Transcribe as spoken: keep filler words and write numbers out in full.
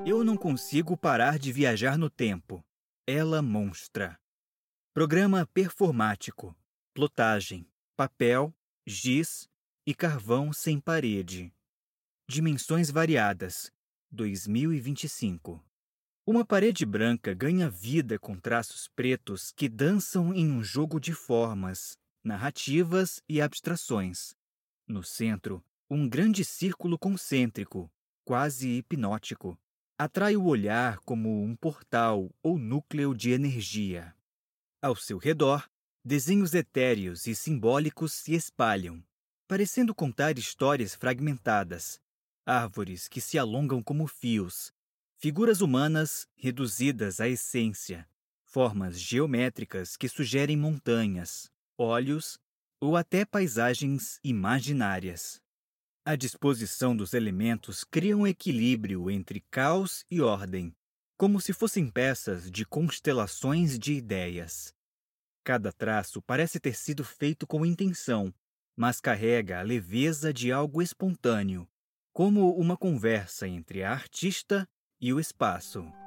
Eu não consigo parar de viajar no tempo. Ela monstra. Programa performático. Plotagem. Papel, giz e carvão sem parede. Dimensões variadas. dois mil e vinte e cinco. Uma parede branca ganha vida com traços pretos que dançam em um jogo de formas, narrativas e abstrações. No centro, um grande círculo concêntrico, quase hipnótico, atrai o olhar como um portal ou núcleo de energia. Ao seu redor, desenhos etéreos e simbólicos se espalham, parecendo contar histórias fragmentadas, árvores que se alongam como fios, figuras humanas reduzidas à essência, formas geométricas que sugerem montanhas, olhos ou até paisagens imaginárias. A disposição dos elementos cria um equilíbrio entre caos e ordem, como se fossem peças de constelações de ideias. Cada traço parece ter sido feito com intenção, mas carrega a leveza de algo espontâneo, como uma conversa entre a artista e o espaço.